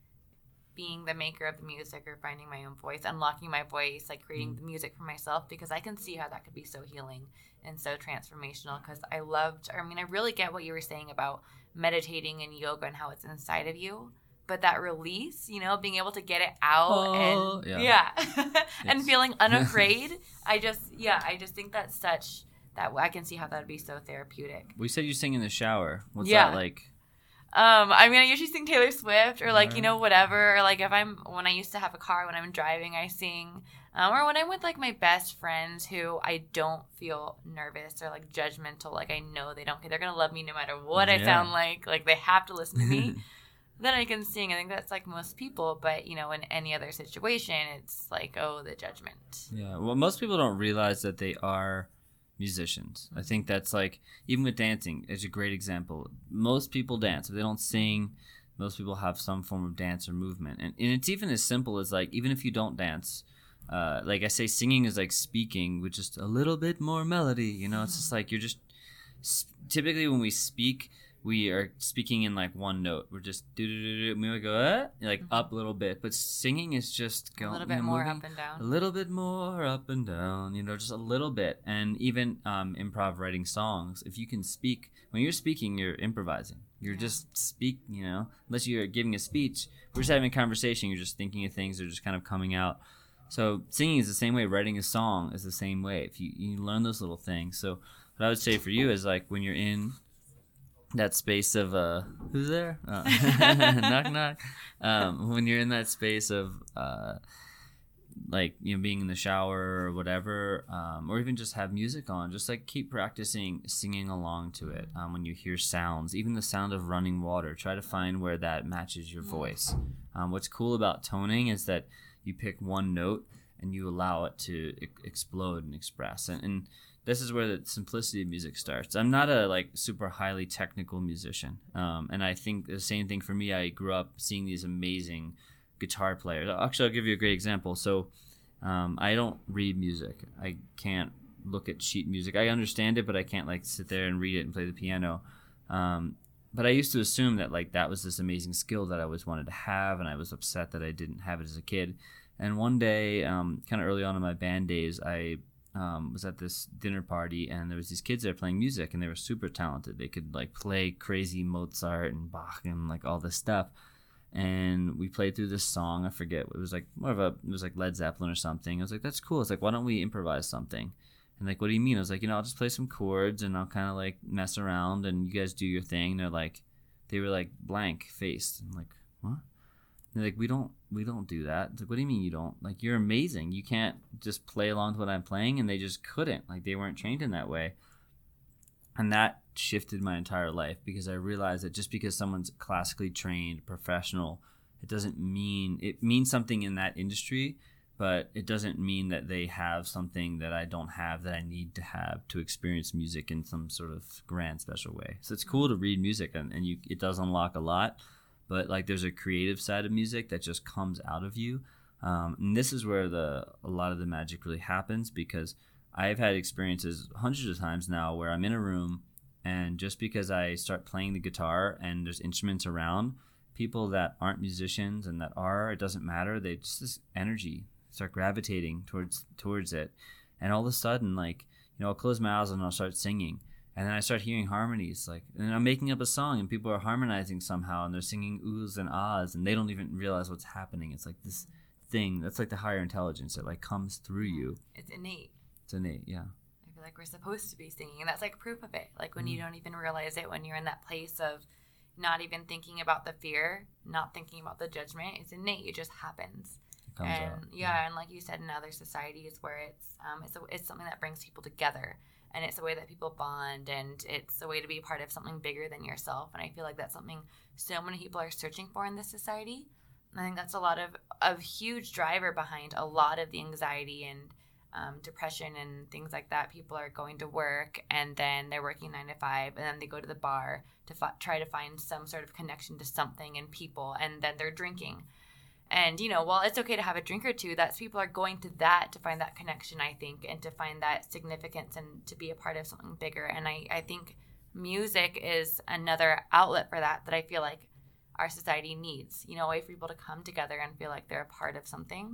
being the maker of the music or finding my own voice, unlocking my voice, like creating mm-hmm. the music for myself, because I can see how that could be so healing and so transformational. Because I loved, I mean, I really get what you were saying about meditating and yoga and how it's inside of you, but that release, you know, being able to get it out oh, and yeah, yeah. and feeling unafraid. I just, yeah, I just think that's such, that I can see how that would be so therapeutic. We said you sing in the shower. What's yeah. that like? Um, I mean, I usually sing Taylor Swift or like, you know, whatever. Or like if I'm, when I used to have a car, when I'm driving, I sing. Um, or when I'm with like my best friends who I don't feel nervous or like judgmental. Like I know they don't, they're going to love me no matter what yeah. I sound like. Like they have to listen to me. Then I can sing. I think that's like most people. But, you know, in any other situation, it's like, oh, the judgment. Yeah. Well, most people don't realize that they are musicians. I think that's like, even with dancing, it's a great example. Most people dance. If they don't sing, most people have some form of dance or movement. And, and it's even as simple as like, even if you don't dance, uh, like I say, singing is like speaking with just a little bit more melody. You know, it's just like you're just, typically when we speak, we are speaking in like one note. We're just do do do do. We would go uh, like mm-hmm. up a little bit, but singing is just going a little bit you know, more up and down. A little bit more up and down. You know, just a little bit. And even um, improv writing songs, if you can speak when you're speaking, you're improvising. You're yeah. just speak. You know, unless you're giving a speech, we're just having a conversation. You're just thinking of things. They're just kind of coming out. So singing is the same way. Writing a song is the same way. If you you learn those little things. So what I would say for you is like when you're in that space of uh who's there uh, knock knock um when you're in that space of uh like you know being in the shower or whatever um or even just have music on, just like keep practicing singing along to it. Um when you hear sounds, even the sound of running water, try to find where that matches your voice. Um what's cool about toning is that you pick one note and you allow it to e- explode and express, and, and this is where the simplicity of music starts. I'm not a like super highly technical musician, um, and I think the same thing for me. I grew up seeing these amazing guitar players. Actually, I'll give you a great example. So um, I don't read music. I can't look at sheet music. I understand it, but I can't like sit there and read it and play the piano. Um, but I used to assume that like that was this amazing skill that I always wanted to have, and I was upset that I didn't have it as a kid. And one day, um, kind of early on in my band days, I Um, was at this dinner party, and there was these kids there playing music, and they were super talented. They could like play crazy Mozart and Bach and like all this stuff. And we played through this song. I forget. It was like more of a, it was like Led Zeppelin or something. I was like, that's cool. It's like, why don't we improvise something? And like, what do you mean? I was like, you know, I'll just play some chords and I'll kind of like mess around and you guys do your thing. And they're like, they were like blank faced. I'm like, what? They're like, we don't we don't do that. It's like, what do you mean you don't? Like, you're amazing. You can't just play along to what I'm playing. And they just couldn't. Like, they weren't trained in that way. And that shifted my entire life, because I realized that just because someone's classically trained, professional, it doesn't mean, it means something in that industry, but it doesn't mean that they have something that I don't have, that I need to have to experience music in some sort of grand, special way. So it's cool to read music, and, and you, it does unlock a lot. But like, there's a creative side of music that just comes out of you, um, and this is where the a lot of the magic really happens. Because I've had experiences hundreds of times now where I'm in a room, and just because I start playing the guitar and there's instruments around, people that aren't musicians and that are, it doesn't matter. They just, this energy start gravitating towards towards it, and all of a sudden, like, you know, I'll close my eyes and I'll start singing. And then I start hearing harmonies, like, and I'm making up a song, and people are harmonizing somehow, and they're singing oohs and ahs, and they don't even realize what's happening. It's like this thing that's like the higher intelligence that like comes through you. It's innate. It's innate, yeah. I feel like we're supposed to be singing, and that's like proof of it. Like when mm. you don't even realize it, when you're in that place of not even thinking about the fear, not thinking about the judgment. It's innate. It just happens. It comes and out. Yeah, yeah, and like you said, in other societies where it's um, it's a, it's something that brings people together. And it's a way that people bond, and it's a way to be a part of something bigger than yourself. And I feel like that's something so many people are searching for in this society. And I think that's a lot of a huge driver behind a lot of the anxiety and um, depression and things like that. People are going to work, and then they're working nine to five, and then they go to the bar to f- try to find some sort of connection to something and people, and then they're drinking. And, you know, while it's okay to have a drink or two, that's people are going to that to find that connection, I think, and to find that significance and to be a part of something bigger. And I, I think music is another outlet for that, that I feel like our society needs, you know, a way for people to come together and feel like they're a part of something.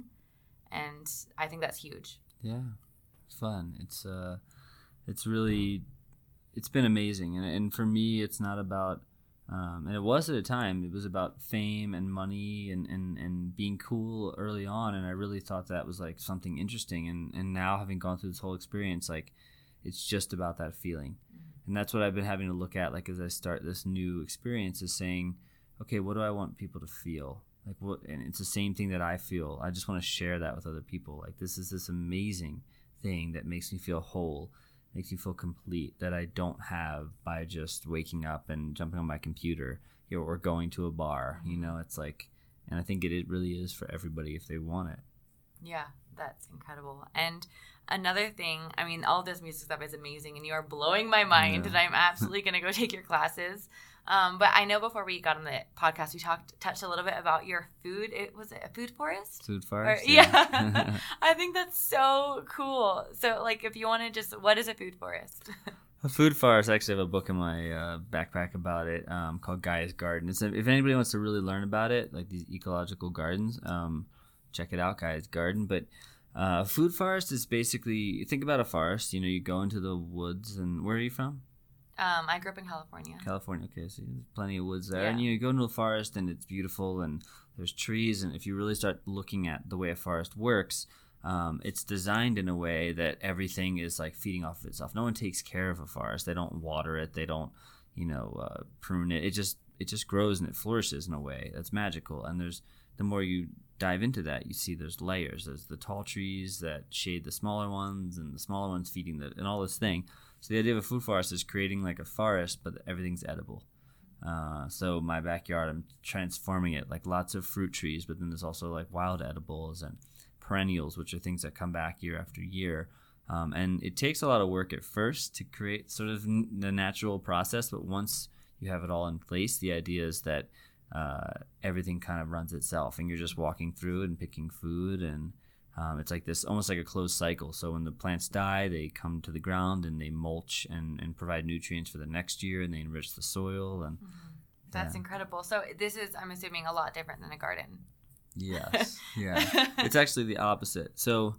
And I think that's huge. Yeah, it's fun. It's, uh, it's really, it's been amazing. And, and for me, it's not about, Um, and it was at a time, it was about fame and money and, and, and being cool early on. And I really thought that was like something interesting. And, and now, having gone through this whole experience, like, it's just about that feeling. Mm-hmm. And that's what I've been having to look at, like, as I start this new experience, is saying, okay, what do I want people to feel? Like, what, and it's the same thing that I feel. I just want to share that with other people. Like, this is this amazing thing that makes me feel whole, makes me feel complete, that I don't have by just waking up and jumping on my computer, you know, or going to a bar. You know, it's like, and I think it, it really is for everybody if they want it. Yeah, that's incredible. And another thing, I mean, all this music stuff is amazing, and you are blowing my mind, yeah. And I'm absolutely going to go take your classes. Um, but I know before we got on the podcast, we talked touched a little bit about your food. It was it a food forest? Food forest. Or, yeah. yeah. I think that's so cool. So, like, if you want to just, what is a food forest? A food forest. I actually have a book in my uh, backpack about it um, called Gaia's Garden. It's, if anybody wants to really learn about it, like these ecological gardens, um, check it out, Gaia's Garden. But uh, a food forest is basically, think about a forest. You know, you go into the woods, and where are you from? Um, I grew up in California. California, okay, so there's plenty of woods there. Yeah. And you go into a forest, and it's beautiful, and there's trees. And if you really start looking at the way a forest works, Um, it's designed in a way that everything is like feeding off of itself. No one takes care of a forest. They don't water it. They don't, you know, uh, prune it. It just it just grows and it flourishes in a way that's magical. And there's the more you dive into that, you see there's layers. There's the tall trees that shade the smaller ones, and the smaller ones feeding the and all this thing. So the idea of a food forest is creating like a forest, but everything's edible. Uh, so my backyard, I'm transforming it like lots of fruit trees, but then there's also like wild edibles and perennials, which are things that come back year after year. Um, and it takes a lot of work at first to create sort of n- the natural process, but once you have it all in place, the idea is that uh, everything kind of runs itself, and you're just walking through it and picking food, and um, it's like this, almost like a closed cycle. So when the plants die, they come to the ground and they mulch and, and provide nutrients for the next year, and they enrich the soil. And Mm-hmm. That's yeah. incredible. So this is, I'm assuming, a lot different than a garden. Yes, yeah. It's actually the opposite. So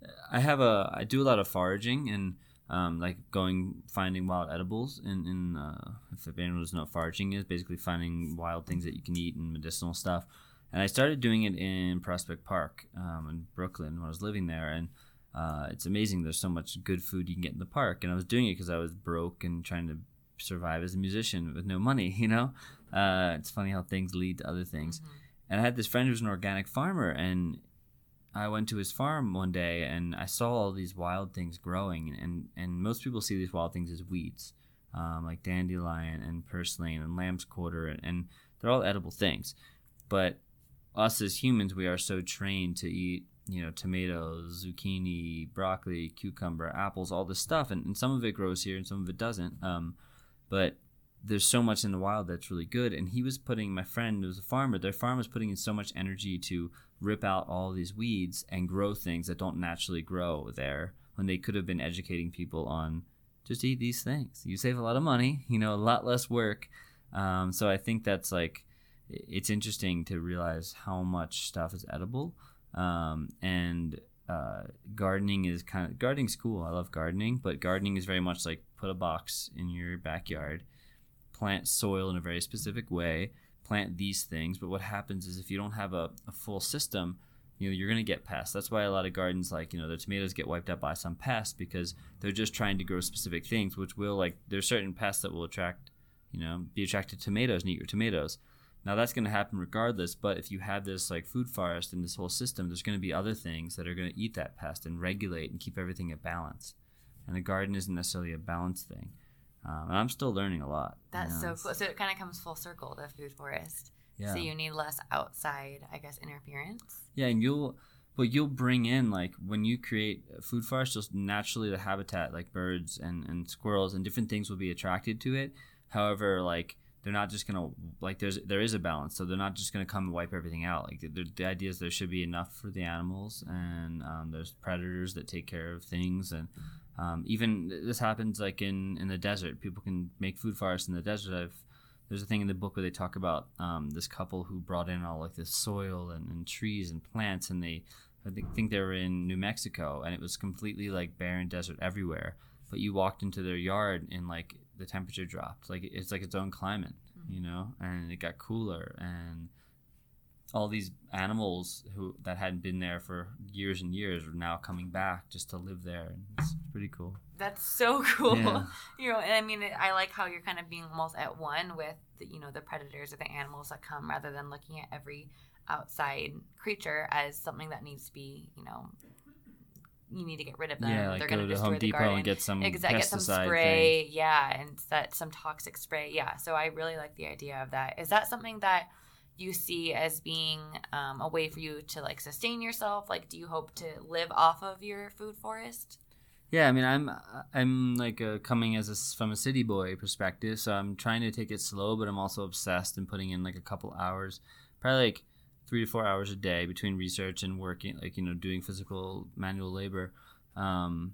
I have a, I do a lot of foraging and um, like going, finding wild edibles. In, in uh, if anyone doesn't know what foraging is, basically finding wild things that you can eat and medicinal stuff. And I started doing it in Prospect Park um, in Brooklyn when I was living there. And uh, it's amazing. There's so much good food you can get in the park. And I was doing it because I was broke and trying to survive as a musician with no money, you know? Uh, it's funny how things lead to other things. Mm-hmm. And I had this friend who was an organic farmer, and I went to his farm one day, and I saw all these wild things growing. And, and most people see these wild things as weeds, um, like dandelion and purslane and lamb's quarter, and, and they're all edible things. But us as humans, we are so trained to eat, you know, tomatoes, zucchini, broccoli, cucumber, apples, all this stuff. And, and some of it grows here and some of it doesn't. Um, but there's so much in the wild that's really good. And he was putting, my friend who was a farmer, their farm was putting in so much energy to rip out all these weeds and grow things that don't naturally grow there, when they could have been educating people on just eat these things. You save a lot of money, you know, a lot less work. Um, so I think that's like, it's interesting to realize how much stuff is edible. Um, and uh, gardening is kind of, gardening's cool. I love gardening, but gardening is very much like put a box in your backyard, plant soil in a very specific way, plant these things. But what happens is if you don't have a, a full system, you know, you're going to get pests. That's why a lot of gardens, like, you know, the tomatoes get wiped out by some pest because they're just trying to grow specific things, which will, like, there's certain pests that will attract, you know, be attracted to tomatoes and eat your tomatoes. Now that's going to happen regardless, but if you have this like food forest and this whole system, there's going to be other things that are going to eat that pest and regulate and keep everything at balance. And a garden isn't necessarily a balance thing. Um, and I'm still learning a lot. That's you know? so cool. So it kind of comes full circle, the food forest. Yeah. So you need less outside, I guess, interference. Yeah, and you'll, but you'll bring in, like, when you create a food forest, just naturally the habitat, like birds and, and squirrels and different things will be attracted to it. However, like, they're not just gonna, like, there's there is a balance, so they're not just gonna come and wipe everything out. Like, the, the idea is there should be enough for the animals, and um, there's predators that take care of things, and um, even this happens like in, in the desert. People can make food forests in the desert. I've there's a thing in the book where they talk about um, this couple who brought in all like this soil and, and trees and plants, and they I think, think they were in New Mexico, and it was completely like barren desert everywhere. But you walked into their yard and like the temperature dropped. Like it's like its own climate, mm-hmm. you know, and it got cooler, and all these animals who that hadn't been there for years and years are now coming back just to live there, and it's pretty cool. That's so cool. Yeah. You know, and I mean, I like how you're kind of being almost at one with the, you know, the predators or the animals that come, rather than looking at every outside creature as something that needs to be, you know, you need to get rid of them. Yeah, like They're go going to to Home the Depot garden. and get some exactly, pesticide get some spray, thing. yeah, and that some toxic spray, yeah. So I really like the idea of that. Is that something that you see as being um, a way for you to like sustain yourself? Like, do you hope to live off of your food forest? Yeah, I mean, I'm I'm like uh, coming as a, from a city boy perspective, so I'm trying to take it slow, but I'm also obsessed and putting in like a couple hours, probably like three to four hours a day between research and working, like, you know, doing physical manual labor. Um,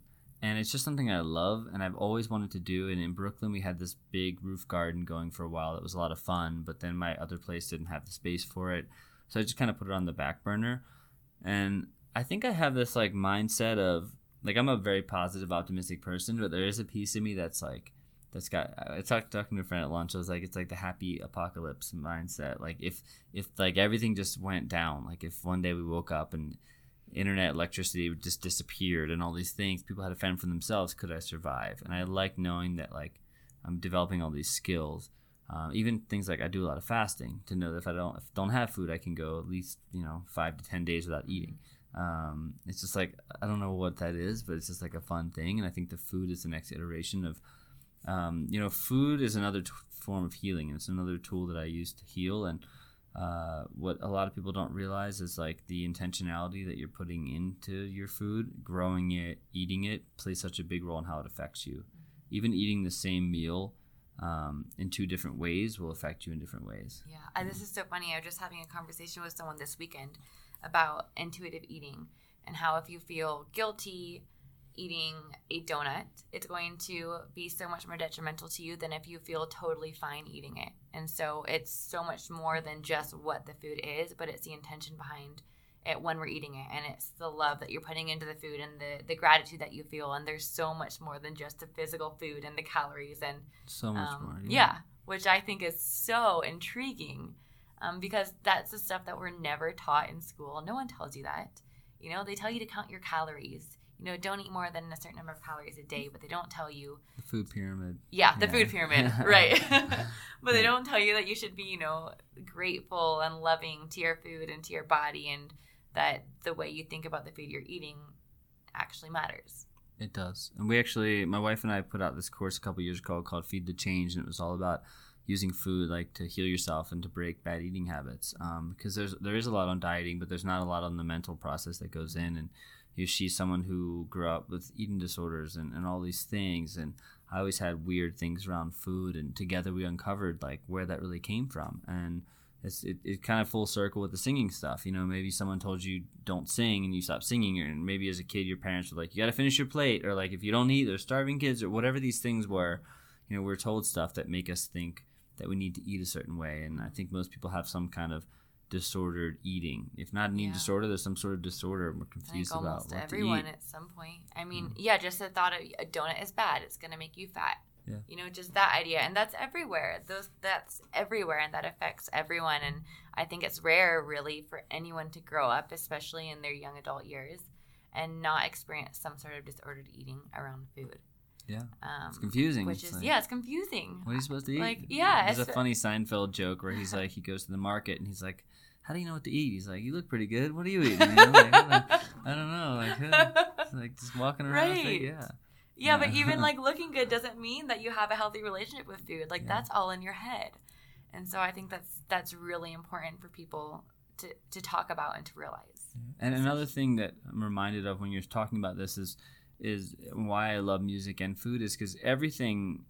and it's just something I love, and I've always wanted to do. And in Brooklyn, we had this big roof garden going for a while. It was a lot of fun, but then my other place didn't have the space for it, so I just kind of put it on the back burner. And I think I have this like mindset of like I'm a very positive, optimistic person, but there is a piece of me that's like that's got. I talked talking to a friend at lunch. I was like, it's like the happy apocalypse mindset. Like if if like everything just went down, like if one day we woke up and internet, electricity just disappeared and all these things, people had to fend for themselves, could I survive? And I like knowing that like I'm developing all these skills, uh, even things like I do a lot of fasting, to know that if I don't if I don't have food, I can go at least, you know, five to ten days without eating. Um, it's just like, I don't know what that is, but it's just like a fun thing. And I think the food is the next iteration of, um, you know, food is another t- form of healing, and it's another tool that I use to heal. And Uh, what a lot of people don't realize is like the intentionality that you're putting into your food, growing it, eating it, plays such a big role in how it affects you. Even eating the same meal um, in two different ways will affect you in different ways. Yeah, and this is so funny. I was just having a conversation with someone this weekend about intuitive eating and how if you feel guilty eating a donut, it's going to be so much more detrimental to you than if you feel totally fine eating it. And so it's so much more than just what the food is, but it's the intention behind it when we're eating it, and it's the love that you're putting into the food and the, the gratitude that you feel. And there's so much more than just the physical food and the calories and so much um, more. Yeah. yeah, which I think is so intriguing um, because that's the stuff that we're never taught in school. No one tells you that. You know, they tell you to count your calories. You know, don't eat more than a certain number of calories a day, but they don't tell you the food pyramid. Yeah, the yeah. food pyramid, right? But they don't tell you that you should be, you know, grateful and loving to your food and to your body, and that the way you think about the food you're eating actually matters. It does. And we actually, my wife and I put out this course a couple years ago called Feed the Change, and it was all about using food like to heal yourself and to break bad eating habits. Um, because there's there is a lot on dieting, but there's not a lot on the mental process that goes in. And you see someone who grew up with eating disorders and, and all these things, and I always had weird things around food, and together we uncovered like where that really came from. And it's it, it kind of full circle with the singing stuff. You know, maybe someone told you don't sing and you stopped singing, and maybe as a kid your parents were like, you got to finish your plate, or like if you don't eat, there's starving kids, or whatever these things were. You know, we're told stuff that make us think that we need to eat a certain way. And I think most people have some kind of disordered eating. If not an eating yeah. disorder, there's some sort of disorder we're confused I think about almost what everyone to eat. At some point. I mean, mm. yeah, just the thought of a donut is bad. It's going to make you fat. Yeah. You know, just that idea. And that's everywhere. Those That's everywhere, and that affects everyone. And I think it's rare, really, for anyone to grow up, especially in their young adult years, and not experience some sort of disordered eating around food. Yeah, um, it's confusing. Which it's is like, yeah, it's confusing. What are you supposed to eat? Like yeah, there's a funny Seinfeld joke where he's like, he goes to the market and he's like, "How do you know what to eat?" He's like, "You look pretty good. What are you eating?" You know? like, like, I don't know, like, uh, like just walking around. Right. Like, yeah. yeah, yeah. But even like looking good doesn't mean that you have a healthy relationship with food. Like yeah. that's all in your head, and so I think that's that's really important for people to to talk about and to realize. And another thing that I'm reminded of when you're talking about this is. is why I love music and food is because everything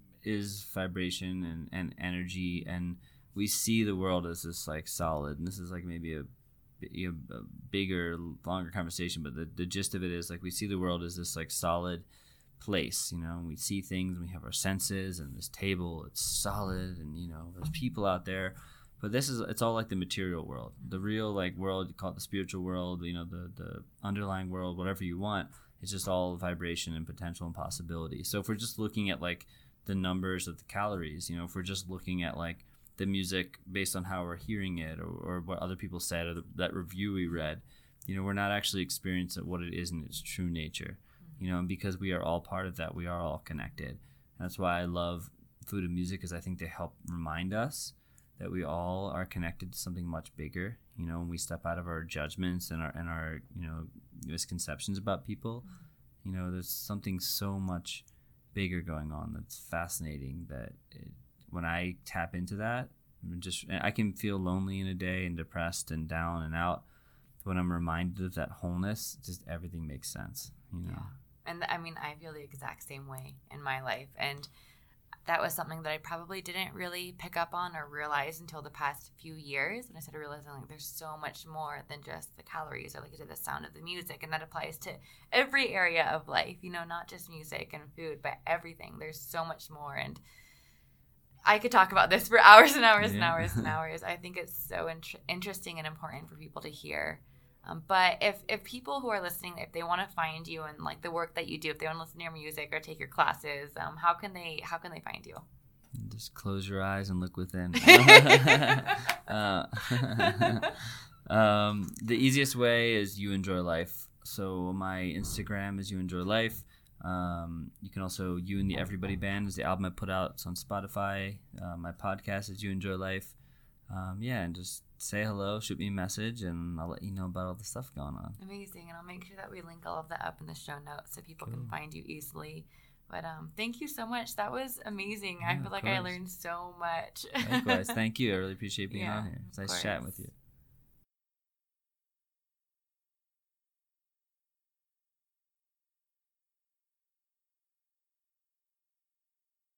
is vibration and, and energy, and we see the world as this like solid, and this is like maybe a, a, a bigger, longer conversation, but the, the gist of it is like we see the world as this like solid place, you know, we see things, we have our senses, and this table, it's solid, and you know, there's people out there. But this is, it's all like the material world. The real like world, you call it the spiritual world, you know, the, the underlying world, whatever you want. It's just all vibration and potential and possibility. So if we're just looking at like the numbers of the calories, you know, if we're just looking at like the music based on how we're hearing it, or, or what other people said, or the, that review we read, you know, we're not actually experiencing what it is in its true nature, you know, and because we are all part of that, we are all connected. That's why I love food and music, is I think they help remind us that we all are connected to something much bigger. You know, when we step out of our judgments and our and our you know misconceptions about people, you know, there's something so much bigger going on that's fascinating. That it, when I tap into that, I'm just I can feel lonely in a day and depressed and down and out. When I'm reminded of that wholeness, just everything makes sense. You know. Yeah. And I mean, I feel the exact same way in my life, and that was something that I probably didn't really pick up on or realize until the past few years. And I started realizing like there's so much more than just the calories or like to the sound of the music. And that applies to every area of life, you know, not just music and food, but everything. There's so much more. And I could talk about this for hours and hours yeah. and hours and hours. I think it's so int- interesting and important for people to hear. Um, but if, if people who are listening, if they want to find you and like the work that you do, if they want to listen to your music or take your classes, um, how can they how can they find you? Just close your eyes and look within. uh, um, the easiest way is You Enjoy Life. So my Instagram is You Enjoy Life. Um, you can also You and the Everybody Band is the album I put out. It's on Spotify. Uh, my podcast is You Enjoy Life. Um, yeah, and just say hello, shoot me a message, and I'll let you know about all the stuff going on. Amazing, and I'll make sure that we link all of that up in the show notes so people cool. can find you easily. But um, thank you so much. That was amazing. Yeah, I feel like course. I learned so much. Likewise. Thank you. I really appreciate being yeah, on here. It's nice course. chatting with you.